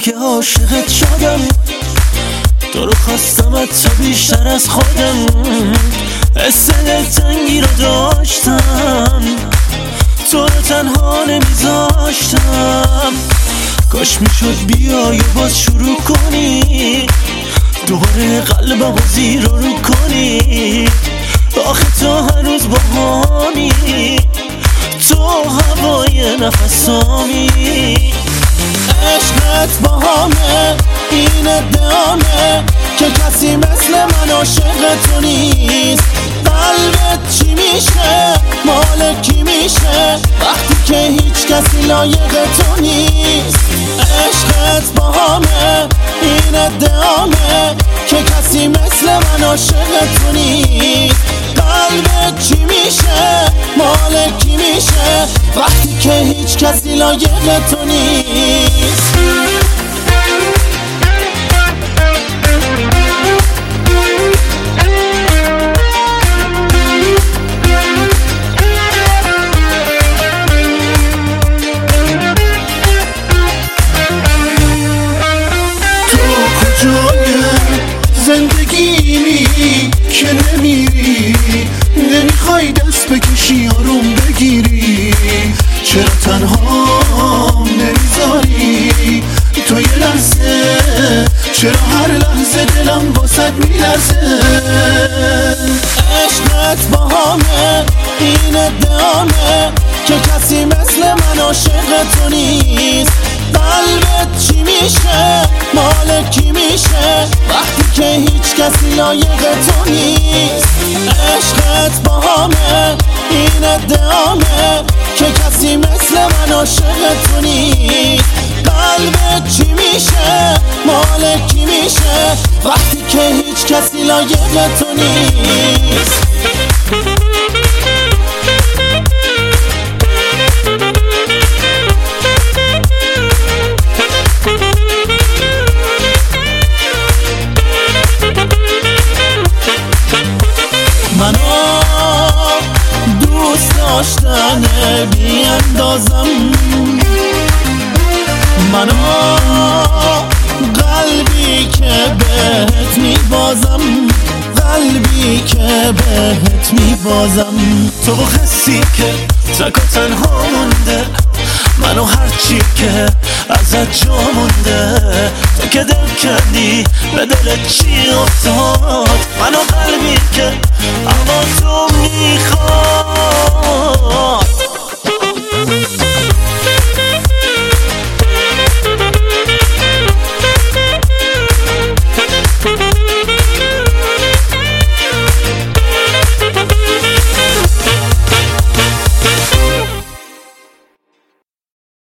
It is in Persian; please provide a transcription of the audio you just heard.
که عاشقت شدم، تو رو خواستمت تا بیشتر از خودم، حس دلتنگی رو داشتم، تو رو تنها نمیذاشتم. کاش میشد بیای و باز شروع کنی، دوباره قلبم رو زیر رو کنی. آخه تو هنوز با همی، تو هوای نفسامی. عشقت با همه این ادعامه که کسی مثل من عاشق تو نیست. قلبت چی میشه؟ مال کی میشه وقتی که هیچ کسی لایق تو نیست؟ عشقت با همه این ادعامه که کسی مثل من عاشق تو نیست. قلبت چی میشه؟ مال کی میشه وقتی که هیچ کسی لایق تو نیست؟ زندگیمی که نمیری، نمیخوای دست بکشی آروم بگیری، چرا تنها نمیذاری تو یه لحظه؟ چرا هر لحظه دلم واسد میلرزه؟ عشقت با همه این ادعامه که کسی مثل من عاشق تو نیست. قلبت چی میشه؟ مال کی میشه وقتی که هیچ کسی لایق تو نیست؟ عشقت با همه این ادعامه که کسی مثل من عاشق تو نیست. قلبت چی میشه؟ مال کی میشه وقتی که هیچ کسی لایق تو نیست؟ منو دوست داشتنه بی اندازم، منو قلبی که بهت میبازم، قلبی که بهت میبازم. تو حسی که تک و تنها مونده، منو هرچی که ازت جا مونده، تو که دل کردی به دلت چی افتاد؟ منو قلبی که اما تو میخواد.